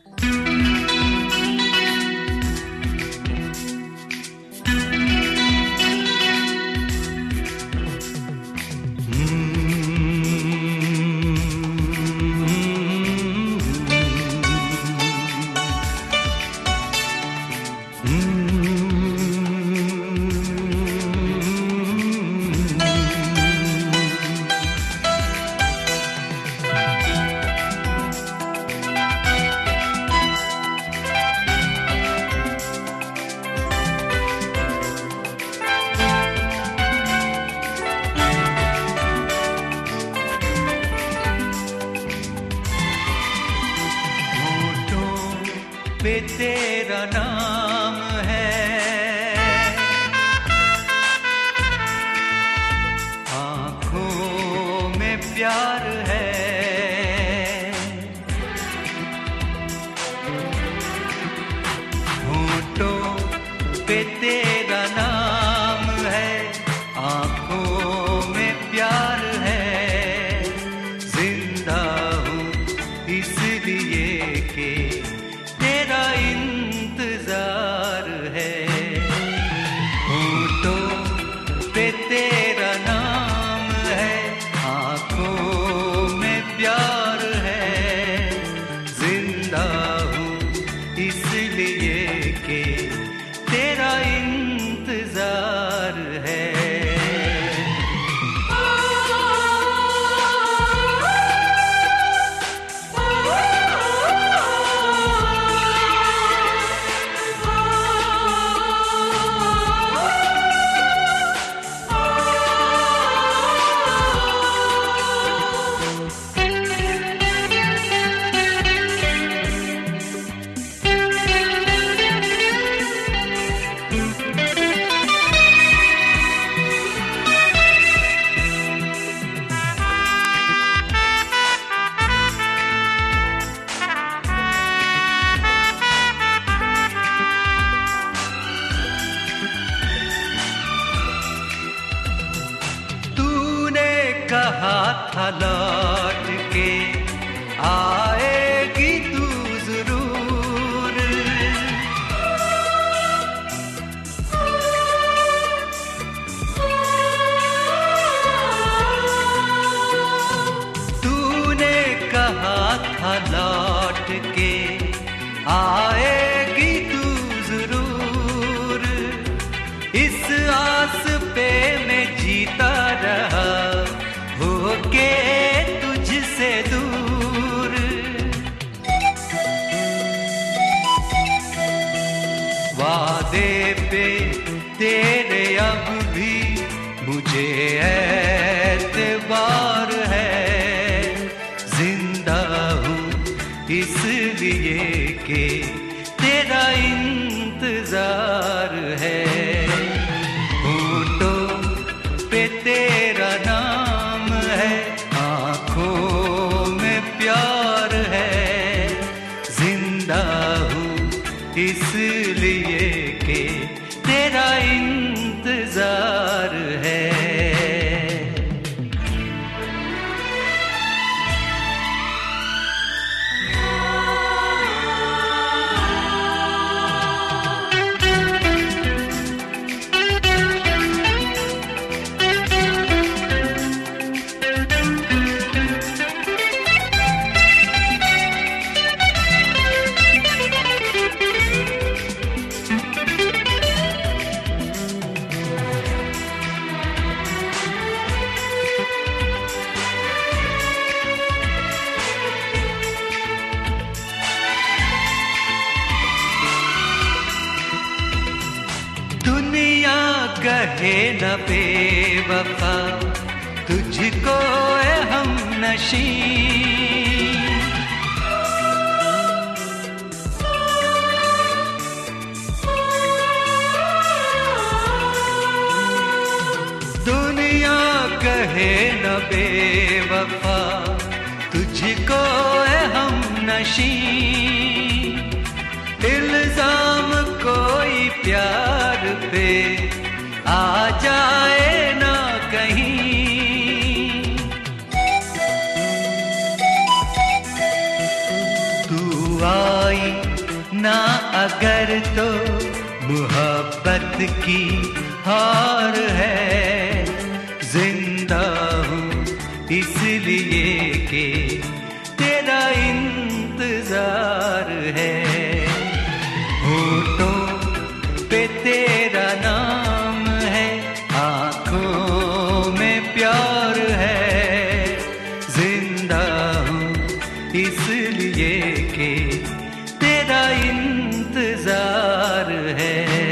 पे तेरा नाम है, आँखों में प्यार है, होठों पे तेरा नाम है, आँखों में प्यार है, जिंदा हूँ इसलिए कि तेरा इंतजार है, होठों पे तेरा नाम है, आँखों में प्यार है, जिंदा हूँ इसलिए कि तेरा इंतजार है। कहा था लौट के आएगी तू जरूर, तूने कहा था लौट के आएगी तू जरूर, इस आस पे मैं जीता रहा होके तुझसे दूर, वादे पे तेरे अब भी मुझे एतबार है, जिंदा हूँ इसलिए कि तेरा इंतजार है, होठों पे तेरा नाम है, आँखों में प्यार है, जिंदा हूँ इसलिए कि तेरा इंतजार है। दुनिया कहे न बेवफा तुझको ए हमनशी, दुनिया कहे न बेवफा तुझको ए हमनशी, इल्जाम कोई प्यार पे आ जाए ना कहीं, तू आ आई ना अगर तो मोहब्बत की हार है। जिंदा हूँ इसलिए कि तेरा इंतजार है। होठों पे तेरा नाम है, आँखों में प्यार है। जिंदा हूँ इसलिए कि तेरा इंतजार है।